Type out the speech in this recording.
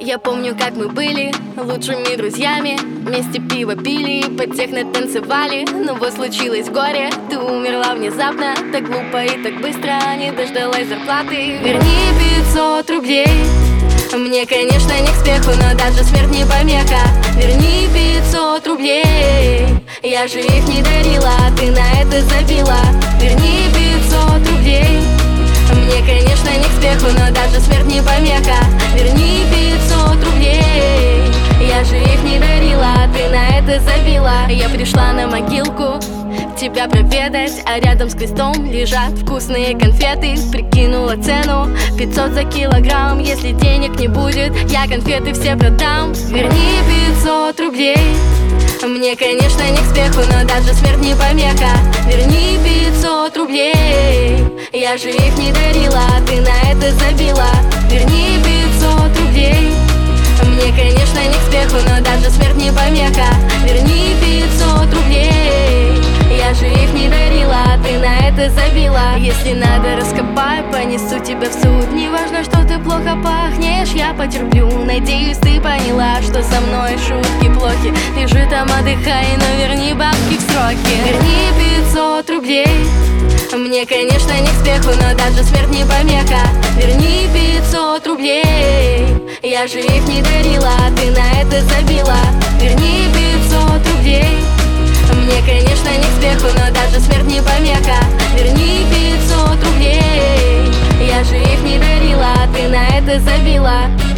Я помню, как мы были лучшими друзьями, вместе пиво пили, под техно танцевали. Но вот случилось горе, ты умерла внезапно, так глупо и так быстро, не дождалась зарплаты. Верни 500 рублей, мне, конечно, не к спеху, но даже смерть не помеха. Верни 500 рублей, я же их не дарила, ты на это забила. Верни 500 рублей, мне, конечно, не к спеху, но даже смерть не помеха. Верни 500 рублей, я же их не дарила, ты на это забила. Я пришла на могилку тебя проведать, а рядом с крестом лежат вкусные конфеты. Прикинула цену 500 за килограмм, если денег не будет, я конфеты все продам. Верни 500 рублей, мне, конечно, не к спеху, но даже смерть не помеха. Верни 500 рублей, я же их не дарила, ты на это забила. Верни 500 рублей, мне, конечно, не к спеху, но даже смерть не помеха. Верни 500 рублей, я же их не дарила, ты на это забила. Если надо, раскопаю, понесу тебя в суд. Неважно, что ты плохо пахнешь, я потерплю. Надеюсь, ты поняла, что со мной шутки плохи. Лежи там, отдыхай, но верни бабки в сроки. Верни 500 рублей, мне, конечно, не к спеху, но даже смерть не помеха. Верни 500 рублей, я же их не дарила, ты на это забила. Верни 500 рублей, мне, конечно, не к спеху, но даже смерть не помеха. Верни 500 рублей, я же их не дарила, ты на это забила.